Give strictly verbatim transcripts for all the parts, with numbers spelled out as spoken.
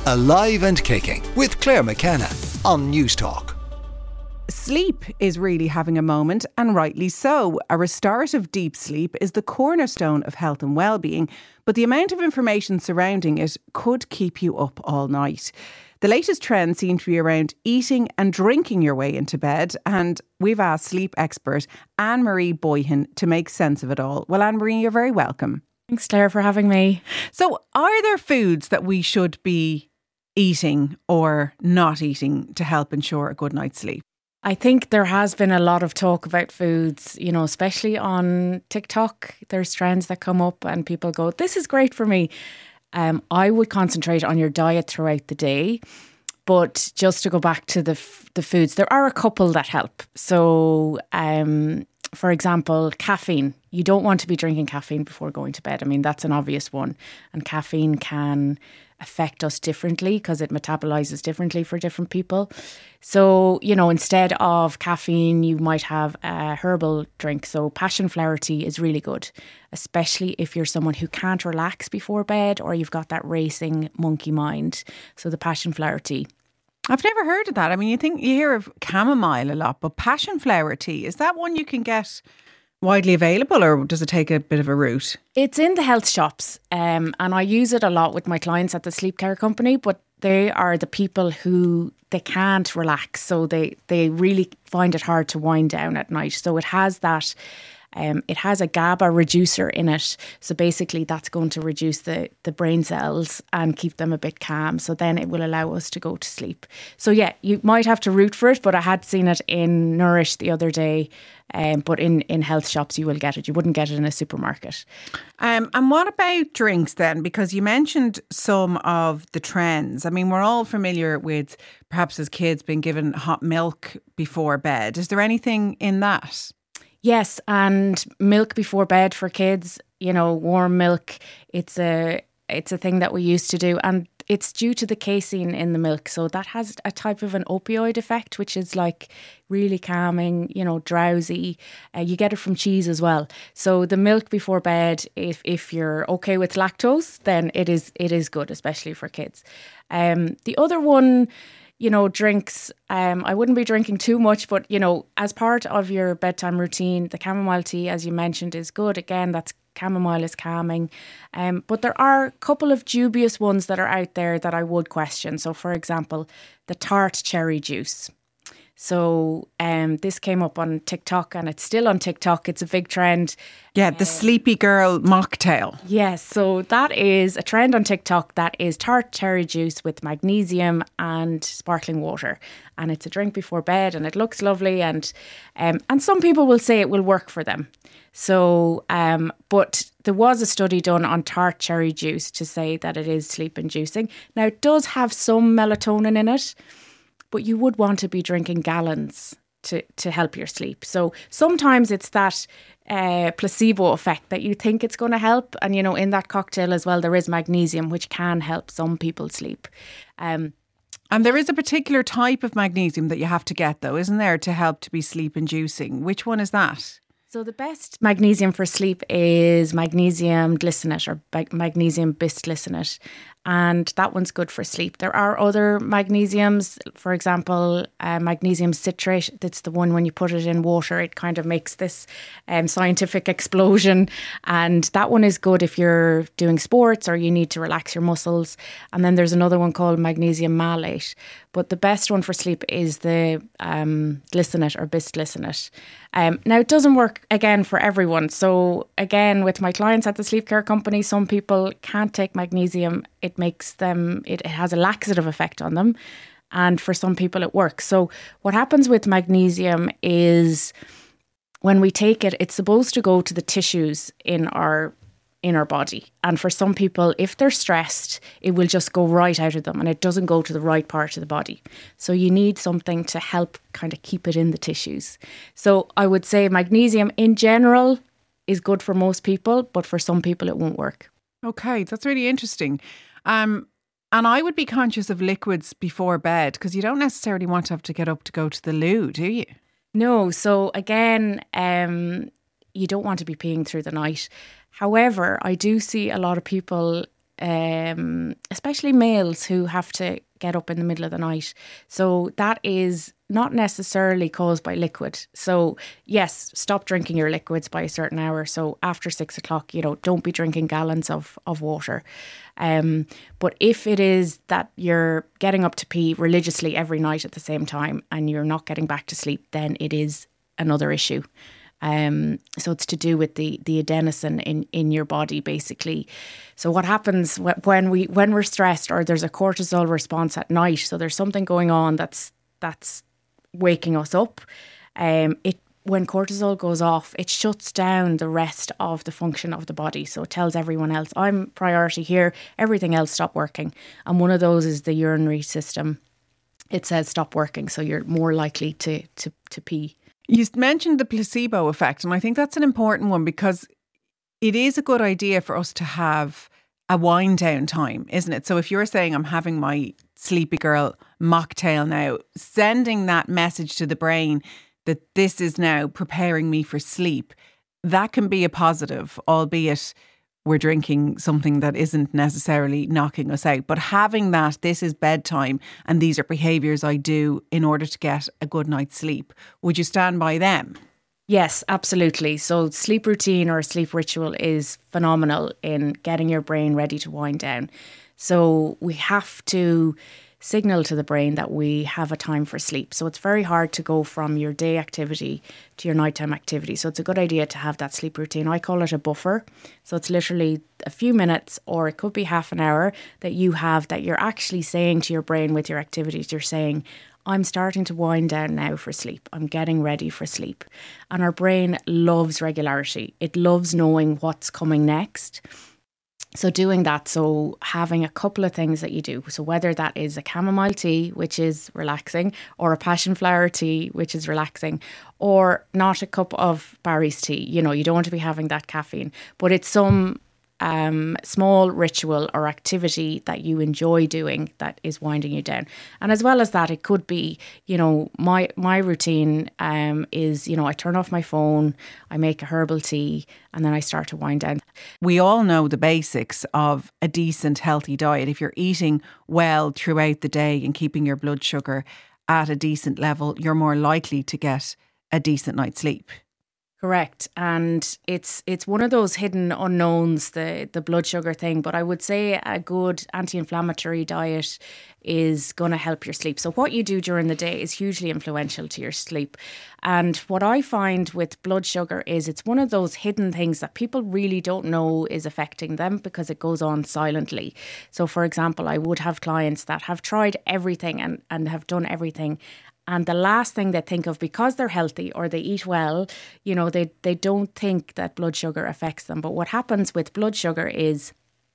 Alive and Kicking with Claire McKenna on Newstalk. Sleep is really having a moment, and rightly so. A restorative deep sleep is the cornerstone of health and well-being, but the amount of information surrounding it could keep you up all night. The latest trends seem to be around eating and drinking your way into bed, and we've asked sleep expert Anne-Marie Boyhan to make sense of it all. Well, Anne-Marie, you're very welcome. Thanks, Claire, for having me. So, are there foods that we should be eating or not eating to help ensure a good night's sleep? I think there has been a lot of talk about foods, you know, especially on TikTok. There's trends that come up and people go, this is great for me. Um, I would concentrate on your diet throughout the day. But just to go back to the f- the foods, there are a couple that help. So, um, for example, caffeine. You don't want to be drinking caffeine before going to bed. I mean, that's an obvious one. And caffeine can affect us differently because it metabolizes differently for different people. So, you know, instead of caffeine, you might have a herbal drink. So passion flower tea is really good, especially if you're someone who can't relax before bed or you've got that racing monkey mind. So the passion flower tea. I've never heard of that. I mean, you think you hear of chamomile a lot, but passion flower tea, is that one you can get widely available, or does it take a bit of a route? It's in the health shops, um, and I use it a lot with my clients at the sleep care company, but they are the people who they can't relax, so they, they really find it hard to wind down at night. So it has that, um, it has a GABA reducer in it. So basically that's going to reduce the, the brain cells and keep them a bit calm. So then it will allow us to go to sleep. So yeah, you might have to root for it, but I had seen it in Nourish the other day. Um, but in, in health shops, you will get it. You wouldn't get it in a supermarket. Um, and what about drinks then? Because you mentioned some of the trends. I mean, we're all familiar with, perhaps as kids, being given hot milk before bed. Is there anything in that? Yes, and milk before bed for kids, you know, warm milk, it's a it's a thing that we used to do. And it's due to the casein in the milk. So that has a type of an opioid effect, which is like really calming, you know, drowsy. Uh, you get it from cheese as well. So the milk before bed, if if you're okay with lactose, then it is it is good, especially for kids. Um, the other one, you know, drinks, um, I wouldn't be drinking too much, but, you know, as part of your bedtime routine, the chamomile tea, as you mentioned, is good. Again, that's chamomile is calming. Um, but there are a couple of dubious ones that are out there that I would question. So, for example, the tart cherry juice. So um, this came up on TikTok and it's still on TikTok. It's a big trend. Yeah, the um, Sleepy Girl mocktail. Yes, so that is a trend on TikTok that is tart cherry juice with magnesium and sparkling water. And it's a drink before bed and it looks lovely. And um, and some people will say it will work for them. So, um, but there was a study done on tart cherry juice to say that it is sleep inducing. Now, it does have some melatonin in it, but you would want to be drinking gallons to, to help your sleep. So sometimes it's that uh, placebo effect that you think it's going to help. And, you know, in that cocktail as well, there is magnesium, which can help some people sleep. Um, and there is a particular type of magnesium that you have to get, though, isn't there, to help to be sleep inducing? Which one is that? So the best magnesium for sleep is magnesium glycinate or magnesium bisglycinate. And that one's good for sleep. There are other magnesiums, for example, uh, magnesium citrate. That's the one when you put it in water, it kind of makes this um, scientific explosion. And that one is good if you're doing sports or you need to relax your muscles. And then there's another one called magnesium malate. But the best one for sleep is the um, glycinate or bisglycinate. Um, now, it doesn't work, again, for everyone. So, again, with my clients at the sleep care company, some people can't take magnesium. It makes them, it, it has a laxative effect on them. And for some people, it works. So, what happens with magnesium is when we take it, it's supposed to go to the tissues in our in our body. And for some people, if they're stressed, it will just go right out of them and it doesn't go to the right part of the body. So you need something to help kind of keep it in the tissues. So I would say magnesium in general is good for most people, but for some people it won't work. Okay, that's really interesting. Um, and I would be conscious of liquids before bed because you don't necessarily want to have to get up to go to the loo, do you? No. So again, um, you don't want to be peeing through the night. However, I do see a lot of people um, especially males who have to get up in the middle of the night. So that is not necessarily caused by liquid. So yes, stop drinking your liquids by a certain hour. So after six o'clock, you know, don't be drinking gallons of, of water. Um, but if it is that you're getting up to pee religiously every night at the same time and you're not getting back to sleep, then it is another issue. Um, so it's to do with the the adenosine in, in your body, basically. So what happens when we when we're stressed or there's a cortisol response at night? So there's something going on that's that's waking us up. Um, it when cortisol goes off, it shuts down the rest of the function of the body. So it tells everyone else, I'm priority here. Everything else stop working. And one of those is the urinary system. It says stop working, so you're more likely to to to pee. You mentioned the placebo effect, and I think that's an important one because it is a good idea for us to have a wind down time, isn't it? So if you're saying I'm having my sleepy girl mocktail now, sending that message to the brain that this is now preparing me for sleep, that can be a positive, albeit we're drinking something that isn't necessarily knocking us out. But having that, this is bedtime and these are behaviours I do in order to get a good night's sleep. Would you stand by them? Yes, absolutely. So sleep routine or sleep ritual is phenomenal in getting your brain ready to wind down. So we have to signal to the brain that we have a time for sleep. So it's very hard to go from your day activity to your nighttime activity. So it's a good idea to have that sleep routine. I call it a buffer. So it's literally a few minutes or it could be half an hour that you have that you're actually saying to your brain with your activities, you're saying, I'm starting to wind down now for sleep. I'm getting ready for sleep. And our brain loves regularity. It loves knowing what's coming next. So doing that, so having a couple of things that you do. So whether that is a chamomile tea, which is relaxing, or a passion flower tea, which is relaxing, or not a cup of Barry's tea. You know, you don't want to be having that caffeine, but it's some um, small ritual or activity that you enjoy doing that is winding you down. And as well as that, it could be, you know, my my routine um, is, you know, I turn off my phone, I make a herbal tea, and then I start to wind down. We all know the basics of a decent, healthy diet. If you're eating well throughout the day and keeping your blood sugar at a decent level, you're more likely to get a decent night's sleep. Correct. And it's it's one of those hidden unknowns, the, the blood sugar thing. But I would say a good anti-inflammatory diet is going to help your sleep. So what you do during the day is hugely influential to your sleep. And what I find with blood sugar is it's one of those hidden things that people really don't know is affecting them because it goes on silently. So for example, I would have clients that have tried everything and, and have done everything. And the last thing they think of, because they're healthy or they eat well, you know, they, they don't think that blood sugar affects them. But what happens with blood sugar is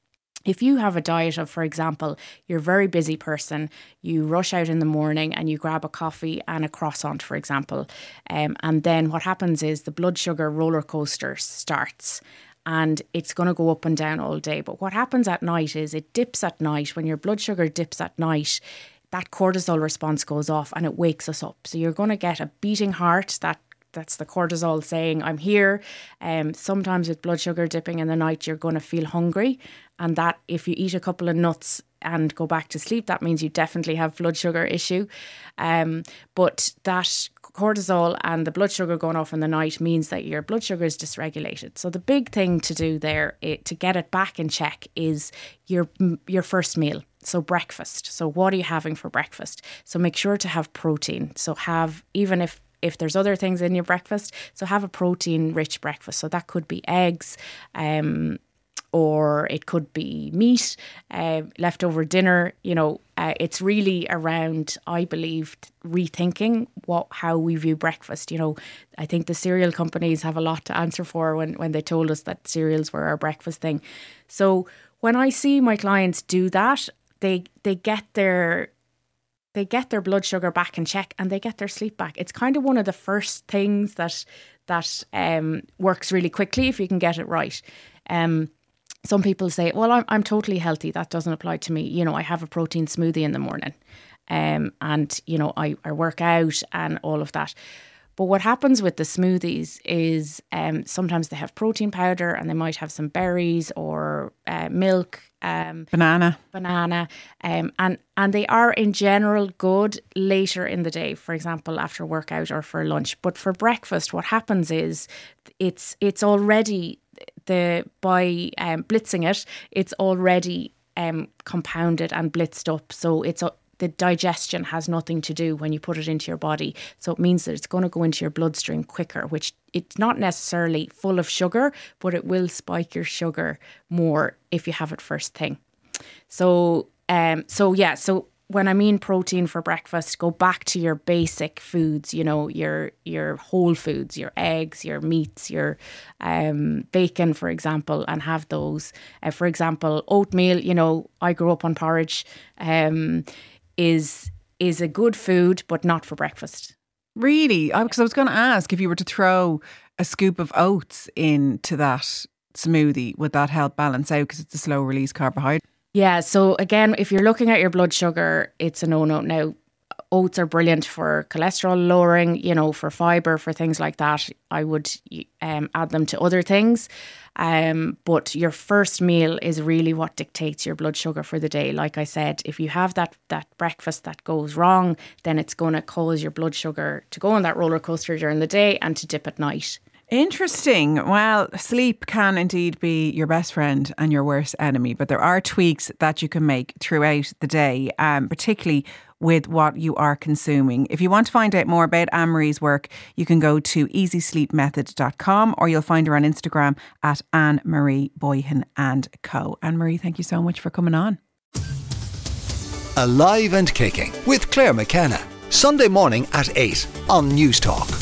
if you have a diet of, for example, you're a very busy person, you rush out in the morning and you grab a coffee and a croissant, for example. Um, and then what happens is the blood sugar roller coaster starts. And it's going to go up and down all day. But what happens at night is it dips at night. When your blood sugar dips at night, that cortisol response goes off and it wakes us up. So you're going to get a beating heart. That that's the cortisol saying, I'm here. Um, sometimes with blood sugar dipping in the night, you're going to feel hungry. And that if you eat a couple of nuts and go back to sleep, that means you definitely have blood sugar issue. Um, but that cortisol and the blood sugar going off in the night means that your blood sugar is dysregulated. So the big thing to do there it, to get it back in check is your your first meal. So breakfast. So what are you having for breakfast? So make sure to have protein. So have, even if, if there's other things in your breakfast, so have a protein rich breakfast. So that could be eggs, um, or it could be meat, uh, leftover dinner. You know, uh, it's really around, I believe, rethinking what how we view breakfast. You know, I think the cereal companies have a lot to answer for when, when they told us that cereals were our breakfast thing. So when I see my clients do that, they they get their they get their blood sugar back in check and they get their sleep back. It's kind of one of the first things that that um, works really quickly if you can get it right. Um, some people say, well, I'm, I'm totally healthy. That doesn't apply to me. You know, I have a protein smoothie in the morning um, and, you know, I, I work out and all of that. But what happens with the smoothies is um, sometimes they have protein powder and they might have some berries or uh, milk. Um, banana. Banana. Um, and, and they are in general good later in the day, for example, after workout or for lunch. But for breakfast, what happens is it's it's already, the by um, blitzing it, it's already um, compounded and blitzed up. So it's the digestion has nothing to do when you put it into your body. So it means that it's going to go into your bloodstream quicker, which it's not necessarily full of sugar, but it will spike your sugar more if you have it first thing. So, um, so yeah, so when I mean protein for breakfast, go back to your basic foods, you know, your your whole foods, your eggs, your meats, your um, bacon, for example, and have those. Uh, for example, oatmeal, you know, I grew up on porridge. Um, is is a good food, but not for breakfast. Really? Because I was going to ask, if you were to throw a scoop of oats into that smoothie, would that help balance out because it's a slow release carbohydrate? Yeah, so again, if you're looking at your blood sugar, it's a no-no. Now, oats are brilliant for cholesterol lowering, you know, for fibre, for things like that. I would um, add them to other things. Um, but your first meal is really what dictates your blood sugar for the day. Like I said, if you have that that breakfast that goes wrong, then it's going to cause your blood sugar to go on that roller coaster during the day and to dip at night. Interesting. Well, sleep can indeed be your best friend and your worst enemy, but there are tweaks that you can make throughout the day, um, particularly with what you are consuming. If you want to find out more about Anne-Marie's work, you can go to easy sleep method dot com or you'll find her on Instagram at Anne-Marie Boyhan and Co. Anne-Marie, thank you so much for coming on. Alive and Kicking with Claire McKenna. Sunday morning at eight on News Talk.